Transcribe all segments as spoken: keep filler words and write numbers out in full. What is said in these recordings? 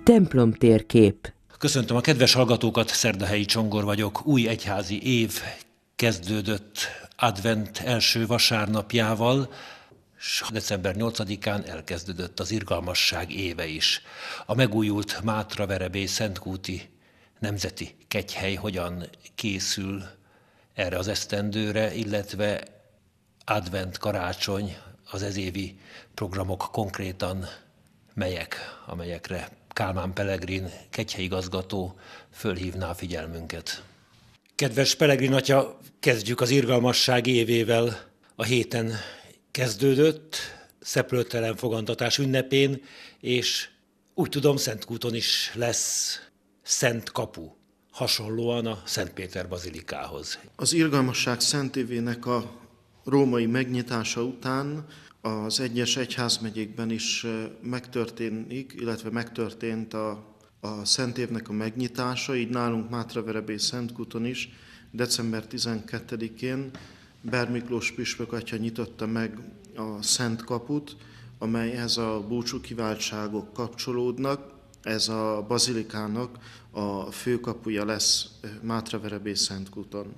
Templomtérkép. Köszöntöm a kedves hallgatókat, Szerdahelyi Csongor vagyok. Új egyházi év kezdődött advent első vasárnapjával, és december nyolcadikán elkezdődött az irgalmasság éve is. A megújult Mátraverebély Szentkúti Nemzeti Kegyhely hogyan készül erre az esztendőre, illetve advent, karácsony, az ezévi programok konkrétan melyek, amelyekre Kálmán Pelegrin kegyhelyigazgató fölhívná a figyelmünket. Kedves Pelegrin atya, kezdjük az irgalmasság évével. A héten kezdődött, szeplőtelen fogantatás ünnepén, és úgy tudom, Szentkúton is lesz Szent Kapu, hasonlóan a Szent Péter bazilikához. Az irgalmasság szentévének a római megnyitása után az egyes egyházmegyékben is megtörténik, illetve megtörtént a, a Szent Évnek a megnyitása, így nálunk Mátraverebély Szentkúton is december tizenkettedikén Berg Miklós püspök atya nyitotta meg a Szent Kaput, amelyhez a búcsú kiváltságok kapcsolódnak. Ez a bazilikának a főkapuja lesz Mátraverebély Szentkúton.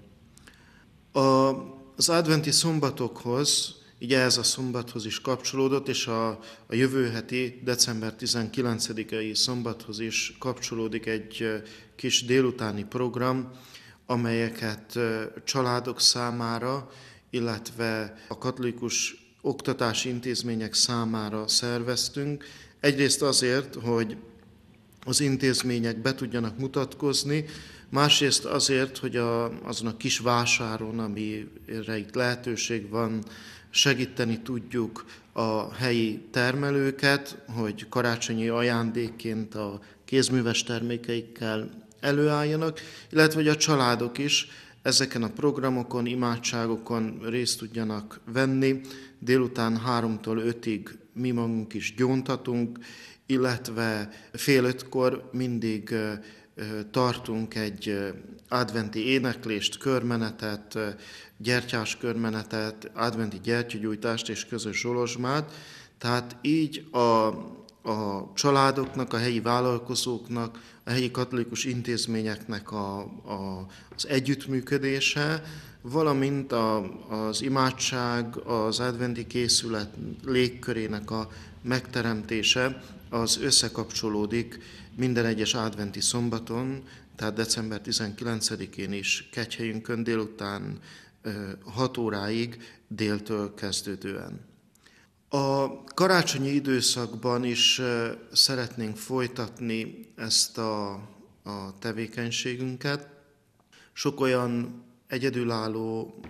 A, az adventi szombatokhoz, így ehhez a szombathoz is kapcsolódott, és a, a jövő heti december tizenkilencedikei szombathoz is kapcsolódik egy kis délutáni program, amelyeket családok számára, illetve a katolikus oktatási intézmények számára szerveztünk. Egyrészt azért, hogy az intézmények be tudjanak mutatkozni, másrészt azért, hogy a, azon a kis vásáron, amire itt lehetőség van, segíteni tudjuk a helyi termelőket, hogy karácsonyi ajándékként a kézműves termékeikkel előálljanak, illetve hogy a családok is ezeken a programokon, imádságokon részt tudjanak venni. Délután háromtól ötig mi magunk is gyóntatunk, illetve fél ötkor mindig tartunk egy adventi éneklést, körmenetet, gyertyás körmenetet, adventi gyertyagyújtást és közös zsolozsmát. Tehát így a, a családoknak, a helyi vállalkozóknak, a helyi katolikus intézményeknek a, a, az együttműködése, valamint a, az imádság, az adventi készület légkörének a megteremtése, az összekapcsolódik minden egyes adventi szombaton, tehát december tizenkilencedikén is Kegyhelyünkön délután hat óráig déltől kezdődően. A karácsonyi időszakban is szeretnénk folytatni ezt a, a tevékenységünket. Sok olyan egyedülálló,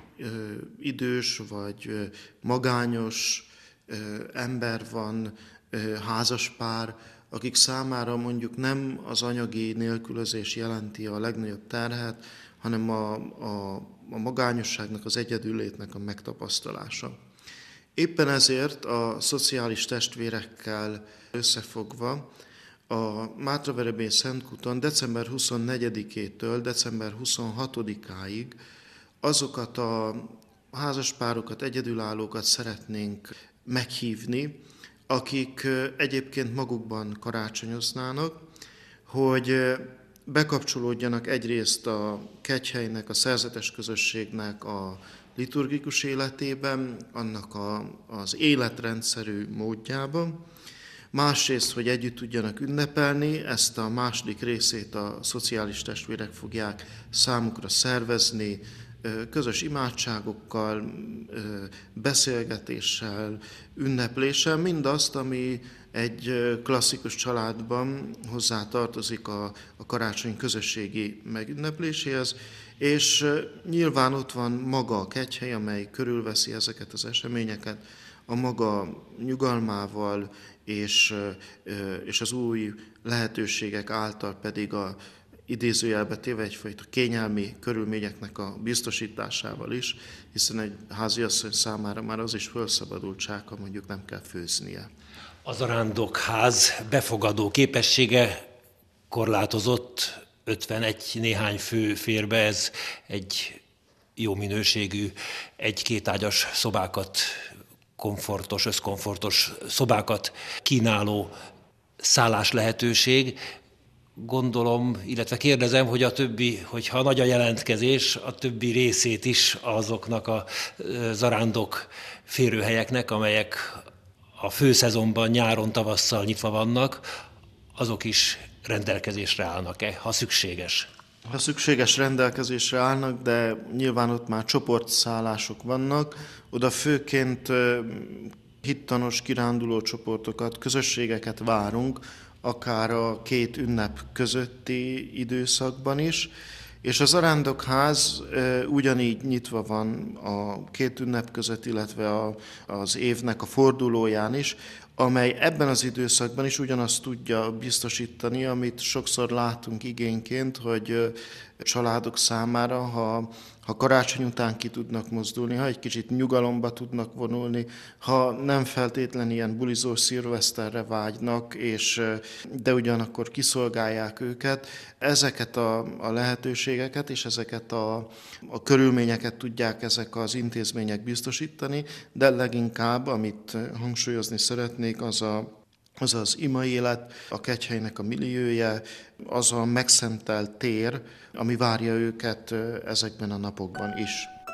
idős vagy magányos ember van, házaspár, akik számára mondjuk nem az anyagi nélkülözés jelenti a legnagyobb terhet, hanem a, a, a magányosságnak, az egyedüllétnek a megtapasztalása. Éppen ezért a szociális testvérekkel összefogva a Mátraverebély Szentkúton december huszonnegyedikétől december huszonhatodikáig azokat a házaspárokat, egyedülállókat szeretnénk meghívni, akik egyébként magukban karácsonyoznának, hogy bekapcsolódjanak egyrészt a kegyhelynek, a szerzetes közösségnek a liturgikus életében, annak a, az életrendszerű módjában, másrészt, hogy együtt tudjanak ünnepelni, ezt a második részét a szociális testvérek fogják számukra szervezni, közös imádságokkal, beszélgetéssel, ünnepléssel, mindazt, ami egy klasszikus családban hozzá tartozik a, a karácsony közösségi megünnepléséhez, és nyilván ott van maga a kegyhely, amely körülveszi ezeket az eseményeket, a maga nyugalmával és, és az új lehetőségek által pedig a idézőjelbe téve egyfajta kényelmi körülményeknek a biztosításával is, hiszen egy háziasszony számára már az is felszabadultság, ha mondjuk nem kell főznie. A zarándokház befogadó képessége korlátozott, ötvenegy néhány fő fér be, ez egy jó minőségű, egy-két ágyas szobákat, komfortos, összkomfortos szobákat kínáló szállás lehetőség. Gondolom, illetve kérdezem, hogy a többi, hogyha nagy a jelentkezés, a többi részét is azoknak a zarándok férőhelyeknek, amelyek a főszezonban, nyáron, tavasszal nyitva vannak, azok is rendelkezésre állnak-e, ha szükséges? Ha szükséges, rendelkezésre állnak, de nyilván ott már csoportszállások vannak. Oda főként hittanos kiránduló csoportokat, közösségeket várunk, akár a két ünnep közötti időszakban is, és a zarándokház ugyanígy nyitva van a két ünnep között, illetve a, az évnek a fordulóján is, amely ebben az időszakban is ugyanazt tudja biztosítani, amit sokszor látunk igényként, hogy családok számára, ha, ha karácsony után ki tudnak mozdulni, ha egy kicsit nyugalomba tudnak vonulni, ha nem feltétlenül ilyen bulizó szilveszterre vágynak, és, de ugyanakkor kiszolgálják őket, ezeket a, a lehetőségeket és ezeket a, a körülményeket tudják ezek az intézmények biztosítani, de leginkább, amit hangsúlyozni szeretnék, az a az az imai élet, a Kegyhelynek a milliója, az a megszentelt tér, ami várja őket ezekben a napokban is.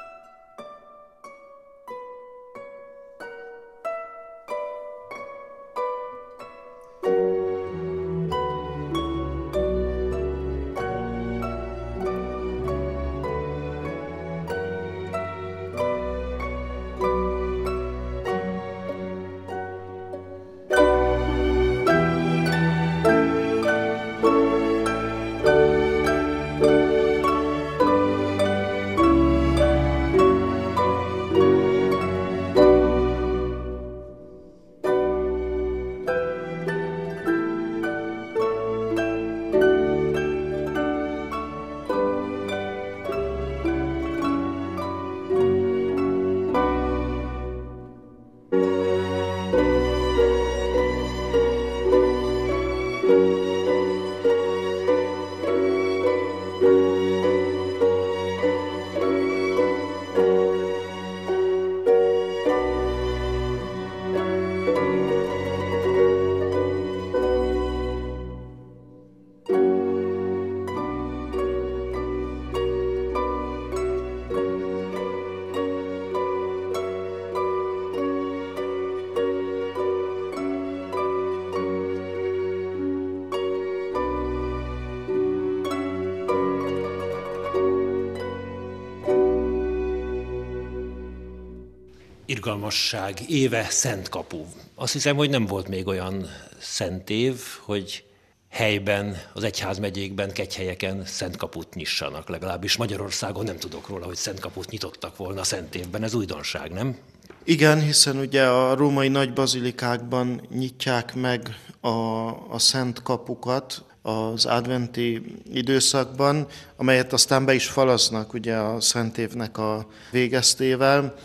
Irgalmasság éve, Szent Kapu. Azt hiszem, hogy nem volt még olyan szent év, hogy helyben, az egyházmegyékben, kegyhelyeken Szent Kaput nyissanak. Legalábbis Magyarországon nem tudok róla, hogy Szent Kaput nyitottak volna Szent évben. Ez újdonság, nem? Igen, hiszen ugye a római nagy bazilikákban nyitják meg a, a Szent Kapukat az adventi időszakban, amelyet aztán be is falaznak ugye a Szent évnek a végeztével.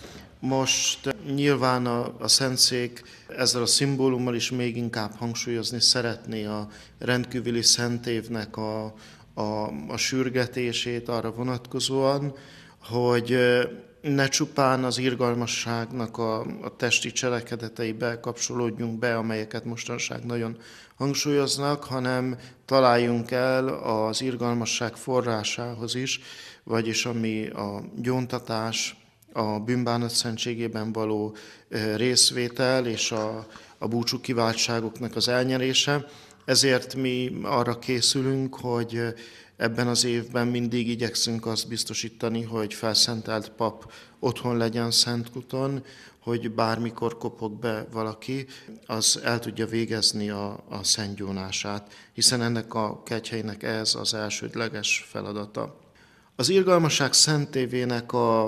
Most nyilván a, a Szentszék ezzel a szimbólummal is még inkább hangsúlyozni szeretné a rendkívüli Szent évnek a, a, a sürgetését arra vonatkozóan, hogy ne csupán az irgalmasságnak a, a testi cselekedeteibe kapcsolódjunk be, amelyeket mostanság nagyon hangsúlyoznak, hanem találjunk el az irgalmasság forrásához is, vagyis ami a gyóntatás, a bűnbánat szentségében való részvétel és a, a búcsú kiváltságoknak az elnyerése. Ezért mi arra készülünk, hogy ebben az évben mindig igyekszünk azt biztosítani, hogy felszentelt pap otthon legyen Szentkúton, hogy bármikor kopog be valaki, az el tudja végezni a, a szentgyónását, hiszen ennek a kegyhelynek ez az elsődleges feladata. Az irgalmasság szentévének a,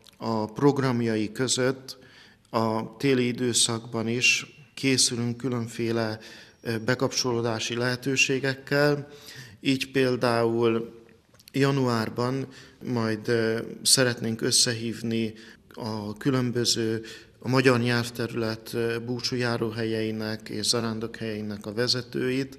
a programjai között a téli időszakban is készülünk különféle bekapcsolódási lehetőségekkel, így például januárban majd szeretnénk összehívni a különböző a magyar nyelvterület búcsújáróhelyeinek és zarándokhelyeinek a vezetőit,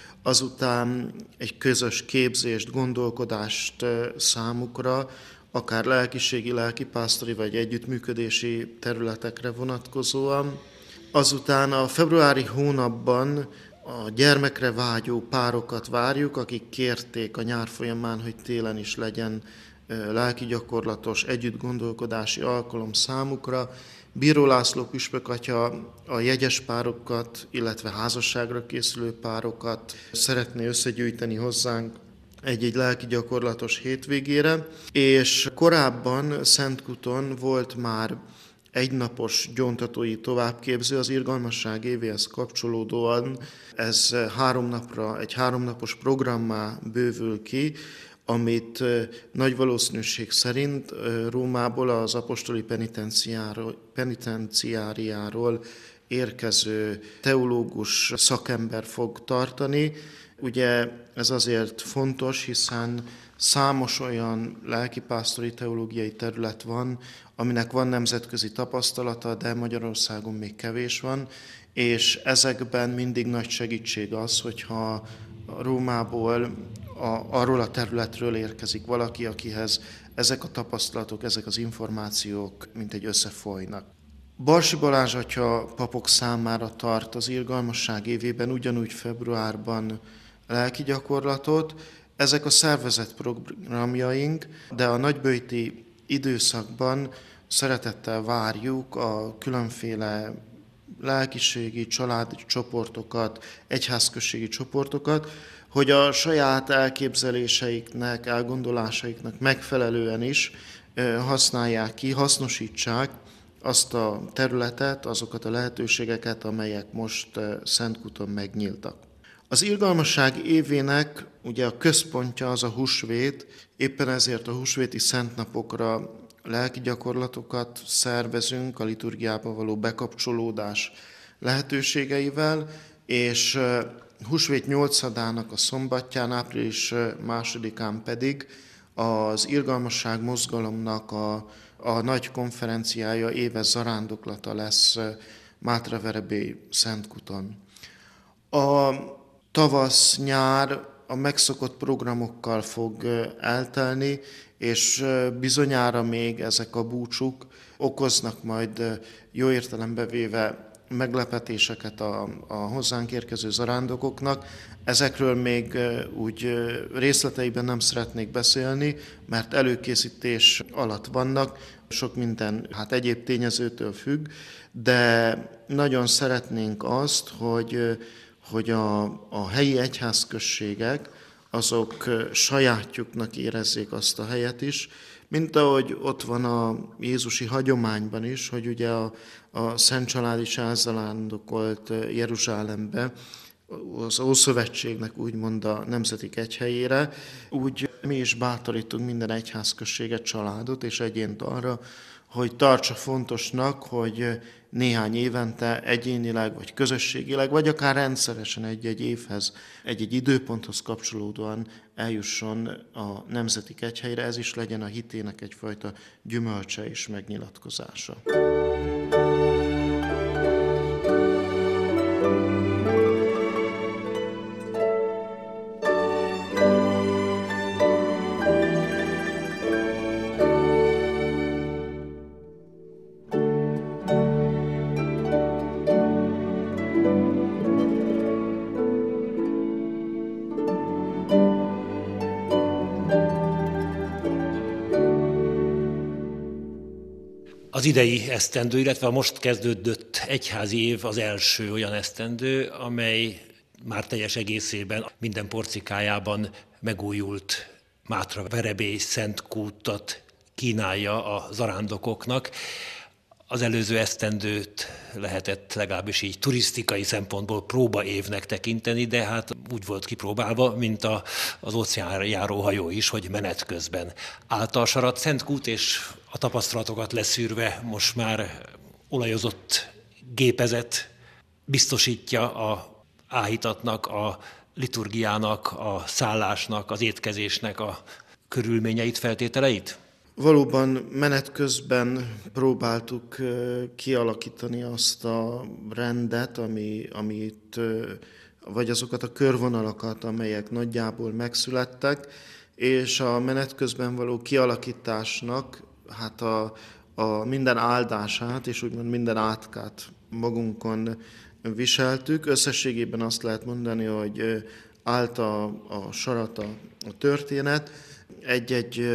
azután egy közös képzést, gondolkodást számukra, akár lelkiségi, lelkipásztori vagy együttműködési területekre vonatkozóan. Azután a februári hónapban a gyermekre vágyó párokat várjuk, akik kérték a nyár folyamán, hogy télen is legyen lelki gyakorlatos, együttgondolkodási alkalom számukra. Bíró László püspök atya a jegyes párokat, illetve házasságra készülő párokat szeretné összegyűjteni hozzánk egy-egy lelki gyakorlatos hétvégére, és korábban Szentkúton volt már egynapos gyóntatói továbbképző az irgalmasság évéhez kapcsolódóan. Ez három napra, egy háromnapos programmá bővül ki, amit nagy valószínűség szerint Rómából, az apostoli penitenciáriáról érkező teológus szakember fog tartani. Ugye ez azért fontos, hiszen számos olyan lelkipásztori teológiai terület van, aminek van nemzetközi tapasztalata, de Magyarországon még kevés van, és ezekben mindig nagy segítség az, hogyha Rómából, a, arról a területről érkezik valaki, akihez ezek a tapasztalatok, ezek az információk mintegy összefolynak. Barsi Balázs atya papok számára tart az irgalmasság évében ugyanúgy februárban lelki gyakorlatot. Ezek a szervezett programjaink, de a nagyböjti időszakban szeretettel várjuk a különféle lelkiségi, családi csoportokat, egyházközségi csoportokat, hogy a saját elképzeléseiknek, elgondolásaiknak megfelelően is használják ki, hasznosítsák azt a területet, azokat a lehetőségeket, amelyek most Szentkúton megnyíltak. Az irgalmasság évének ugye a központja az a húsvét, éppen ezért a húsvéti szentnapokra lelki gyakorlatokat szervezünk a liturgiába való bekapcsolódás lehetőségeivel, és húsvét nyolcadának a szombatján, április másodikán pedig az irgalmasság mozgalomnak a, a nagy konferenciája, éves zarándoklata lesz Mátraverebély Szentkúton. A tavasz-nyár a megszokott programokkal fog eltelni, és bizonyára még ezek a búcsúk okoznak majd jó értelembe véve meglepetéseket a, a hozzánk érkező zarándokoknak. Ezekről még úgy részleteiben nem szeretnék beszélni, mert előkészítés alatt vannak, sok minden hát egyéb tényezőtől függ, de nagyon szeretnénk azt, hogy hogy a, a helyi egyházközségek azok sajátjuknak érezzék azt a helyet is, mint ahogy ott van a jézusi hagyományban is, hogy ugye a, a Szent Család is elzarándokolt Jeruzsálembe, az Ószövetségnek úgymond a nemzeti kegyhelyére, úgy mi is bátorítunk minden egyházközséget, családot és egyént arra, hogy tartsa fontosnak, hogy néhány évente egyénileg, vagy közösségileg, vagy akár rendszeresen egy-egy évhez, egy-egy időponthoz kapcsolódóan eljusson a nemzeti kegyhelyre, ez is legyen a hitének egyfajta gyümölcse és megnyilatkozása. Az idei esztendő, illetve a most kezdődött egyházi év az első olyan esztendő, amely már teljes egészében, minden porcikájában megújult Mátraverebély Szentkútot kínálja a zarándokoknak. Az előző esztendőt lehetett legalábbis így turisztikai szempontból próbaévnek tekinteni, de hát úgy volt kipróbálva, mint a, az óceánjáró hajó is, hogy menet közben állt a sarat. Szentkút és a tapasztalatokat leszűrve most már olajozott gépezet biztosítja a áhítatnak, a liturgiának, a szállásnak, az étkezésnek a körülményeit, feltételeit? Valóban menet közben próbáltuk kialakítani azt a rendet, ami, amit, vagy azokat a körvonalakat, amelyek nagyjából megszülettek, és a menet közben való kialakításnak hát a, a minden áldását és úgymond minden átkát magunkon viseltük. Összességében azt lehet mondani, hogy állt a, a sarat a, a történet. Egy-egy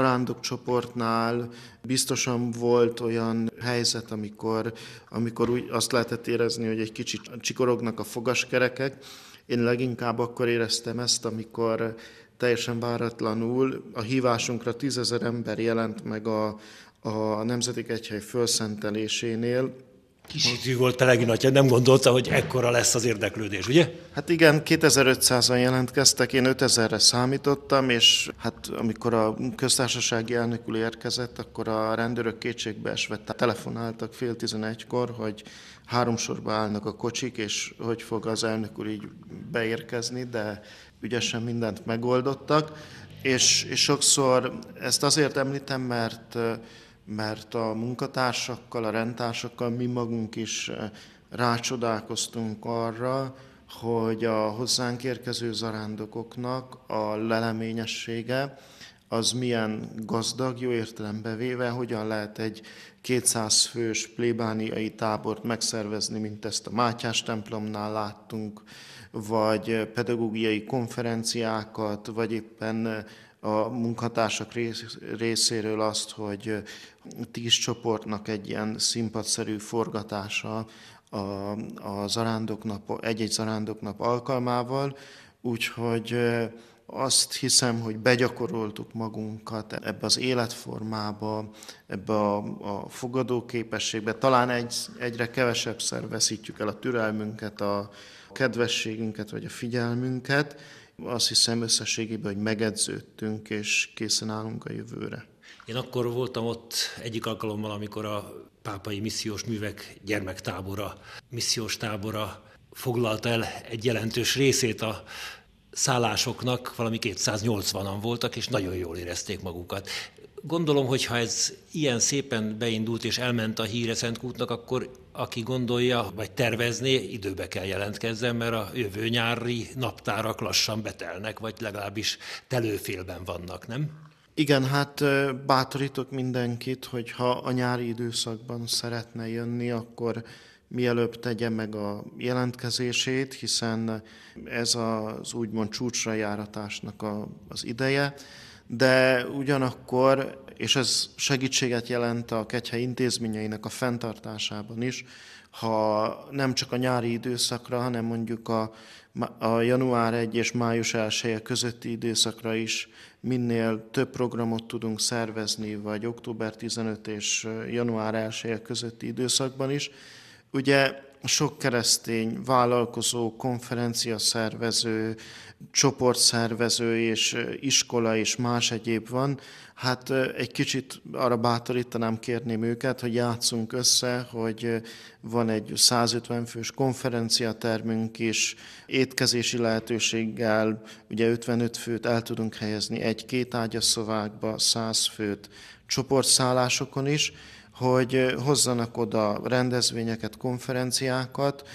zarándokcsoportnál biztosan volt olyan helyzet, amikor, amikor úgy azt lehetett érezni, hogy egy kicsit csikorognak a fogaskerekek. Én leginkább akkor éreztem ezt, amikor teljesen váratlanul a hívásunkra tízezer ember jelent meg a, a Nemzeti Kegyhely fölszentelésénél. Kis hitű volt Pelegrin atya, nem gondolta, hogy ekkora lesz az érdeklődés, ugye? Hát igen, kétezer-ötszázan jelentkeztek, én ötezerre számítottam, és hát amikor a köztársasági elnök úr érkezett, akkor a rendőrök kétségbeesve telefonáltak fél tizenegykor, hogy három sorba állnak a kocsik, és hogy fog az elnök úr így beérkezni, de ügyesen mindent megoldottak. És, és sokszor ezt azért említem, mert mert a munkatársakkal, a rendtársakkal mi magunk is rácsodálkoztunk arra, hogy a hozzánk érkező zarándokoknak a leleményessége az milyen gazdag, jó értelembe véve, hogyan lehet egy kétszáz fős plébániai tábort megszervezni, mint ezt a Mátyás templomnál láttunk, vagy pedagógiai konferenciákat, vagy éppen a munkatársak részéről azt, hogy tíz csoportnak egy ilyen színpadszerű forgatása a, a zarándoknap, egy-egy zarándoknap alkalmával, úgyhogy azt hiszem, hogy begyakoroltuk magunkat ebbe az életformába, ebbe a, a fogadóképességbe. Talán egy, egyre kevesebbszer veszítjük el a türelmünket, a kedvességünket vagy a figyelmünket. Azt hiszem összességében, hogy megedződtünk, és készen állunk a jövőre. Én akkor voltam ott egyik alkalommal, amikor a Pápai Missziós Művek gyermektábora, missziós tábora foglalta el egy jelentős részét a szállásoknak, valami kétszáznyolcvanan voltak, és nagyon jól érezték magukat. Gondolom, hogy ha ez ilyen szépen beindult és elment a híre Szentkútnak, akkor aki gondolja, vagy tervezné, időbe kell jelentkezzen, mert a jövő nyári naptárak lassan betelnek, vagy legalábbis telőfélben vannak, nem? Igen, hát bátorítok mindenkit, hogy ha a nyári időszakban szeretne jönni, akkor mielőbb tegye meg a jelentkezését, hiszen ez az úgymond csúcsra járatásnak a, az ideje, de ugyanakkor, és ez segítséget jelent a Kegyhely intézményeinek a fenntartásában is, ha nem csak a nyári időszakra, hanem mondjuk a, a január elseje és május elseje közötti időszakra is minél több programot tudunk szervezni, vagy október tizenötödike és január elseje közötti időszakban is. Ugye sok keresztény vállalkozó, konferenciaszervező, csoportszervező és iskola és más egyéb van. Hát egy kicsit arra bátorítanám, kérném őket, hogy játszunk össze, hogy van egy százötven fős konferenciatermünk is, étkezési lehetőséggel, ugye ötvenöt főt el tudunk helyezni egy-két ágyas szovákba, száz főt csoportszállásokon is, hogy hozzanak oda rendezvényeket, konferenciákat.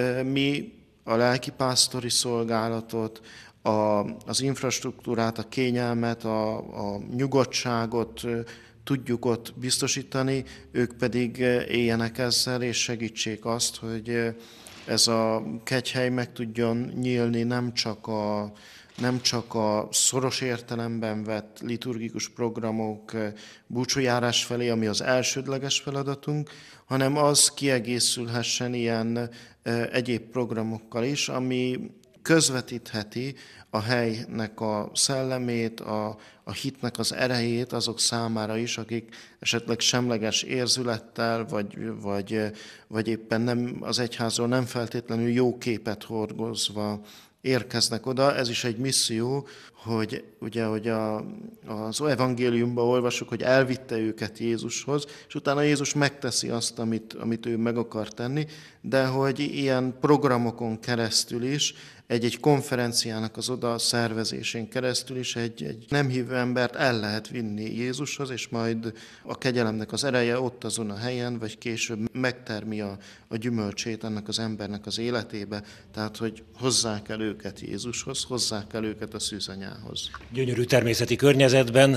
Mi a lelkipásztori szolgálatot, a, az infrastruktúrát, a kényelmet, a, a nyugodtságot tudjuk ott biztosítani, ők pedig éljenek ezzel, és segítsék azt, hogy ez a kegyhely meg tudjon nyílni nem csak a nem csak a szoros értelemben vett liturgikus programok búcsújárás felé, ami az elsődleges feladatunk, hanem az kiegészülhessen ilyen egyéb programokkal is, ami közvetítheti a helynek a szellemét, a, a hitnek az erejét azok számára is, akik esetleg semleges érzülettel, vagy, vagy, vagy éppen nem, az egyházról nem feltétlenül jó képet hordozva érkeznek oda. Ez is egy misszió, hogy ugye, hogy a, az evangéliumban olvasjuk, hogy elvitte őket Jézushoz, és utána Jézus megteszi azt, amit, amit ő meg akar tenni, de hogy ilyen programokon keresztül is, egy-egy konferenciának az oda szervezésén keresztül is egy, egy nem hívő embert el lehet vinni Jézushoz, és majd a kegyelemnek az ereje ott azon a helyen, vagy később megtermi a, a gyümölcsét ennek az embernek az életébe, tehát hogy hozzák el őket Jézushoz, hozzák el őket a szűzanyához. Gyönyörű természeti környezetben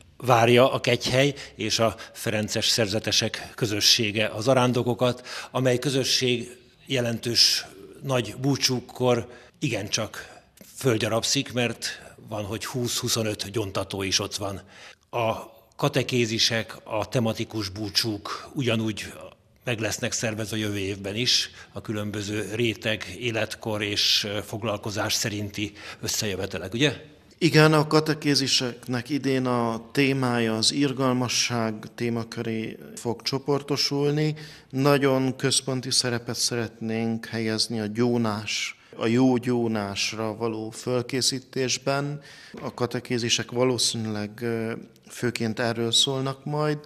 várja a Kegyhely és a ferences szerzetesek közössége az zarándokokat, amely közösség jelentős nagy búcsúkkor igencsak fölgyarapszik, mert van, hogy húsz-huszonöt gyontató is ott van. A katekézisek, a tematikus búcsúk ugyanúgy meg lesznek szervezve a jövő évben is, a különböző réteg, életkor és foglalkozás szerinti összejövetelek, ugye? Igen, a katekéziseknek idén a témája az irgalmasság témaköré fog csoportosulni. Nagyon központi szerepet szeretnénk helyezni a gyónás, a jó gyónásra való fölkészítésben. A katekézisek valószínűleg főként erről szólnak majd,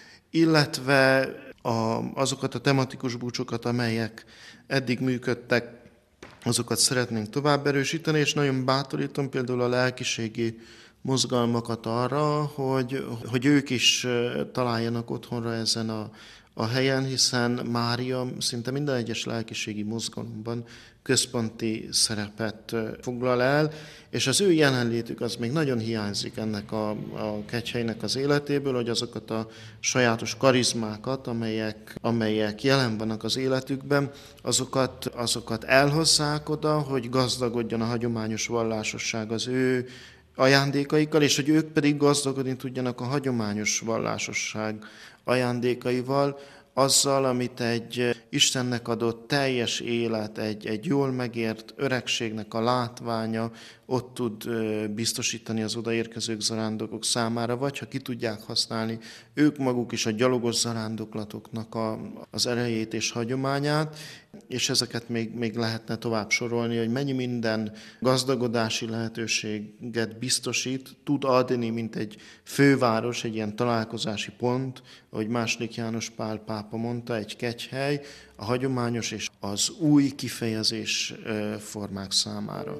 illetve a, azokat a tematikus búcsúkat, amelyek eddig működtek, azokat szeretnénk tovább erősíteni, és nagyon bátorítom például a lelkiségi mozgalmakat arra, hogy, hogy ők is találjanak otthonra ezen a, a helyen, hiszen Mária szinte minden egyes lelkiségi mozgalomban központi szerepet foglal el, és az ő jelenlétük az még nagyon hiányzik ennek a, a Kegyhelynek az életéből, hogy azokat a sajátos karizmákat, amelyek, amelyek jelen vannak az életükben, azokat, azokat elhozzák oda, hogy gazdagodjon a hagyományos vallásosság az ő ajándékaikkal, és hogy ők pedig gazdagodni tudjanak a hagyományos vallásosság ajándékaival, azzal, amit egy Istennek adott teljes élet, egy, egy jól megért öregségnek a látványa ott tud biztosítani az odaérkezők zarándokok számára, vagy ha ki tudják használni ők maguk is a gyalogos zarándoklatoknak a, az erejét és hagyományát, és ezeket még, még lehetne tovább sorolni, hogy mennyi minden gazdagodási lehetőséget biztosít, tud adni, mint egy főváros, egy ilyen találkozási pont, ahogy második János Pál pápa mondta, egy kegyhely, a hagyományos és az új kifejezés formák számára.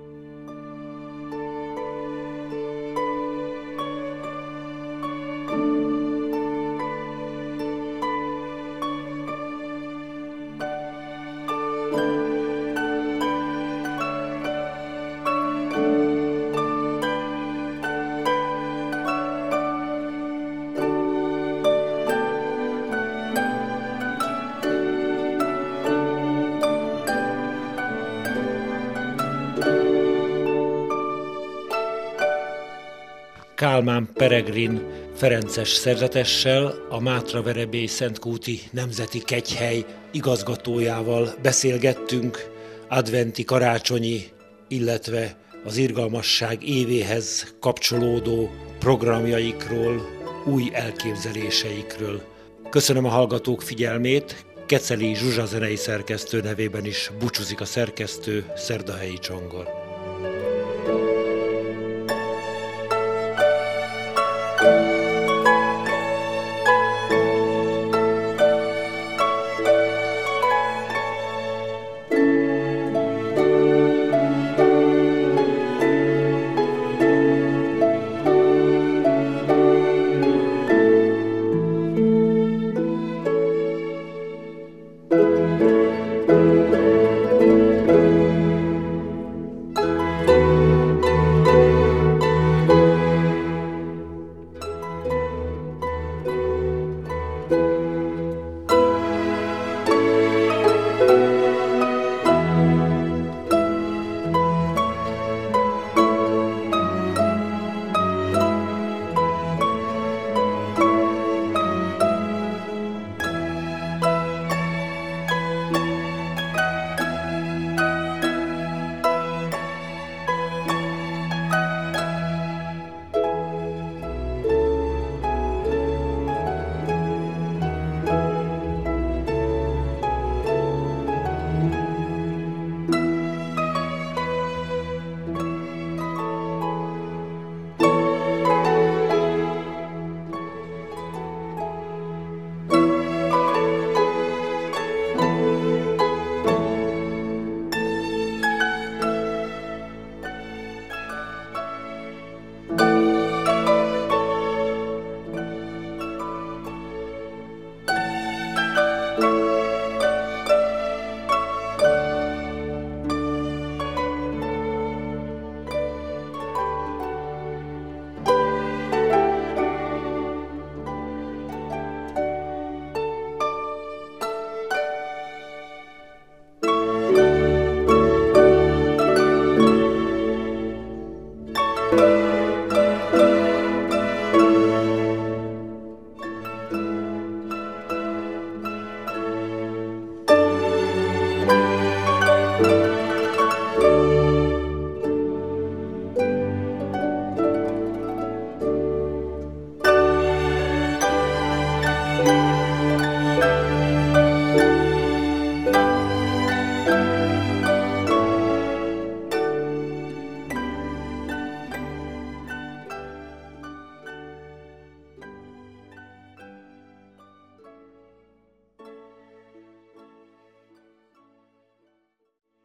Kálmán Peregrin ferences szerzetessel, a Mátraverebély Szentkúti Nemzeti Kegyhely igazgatójával beszélgettünk adventi, karácsonyi, illetve az irgalmasság évéhez kapcsolódó programjaikról, új elképzeléseikről. Köszönöm a hallgatók figyelmét, Keceli Zsuzsa zenei szerkesztő nevében is búcsúzik a szerkesztő, Szerdahelyi Csongor.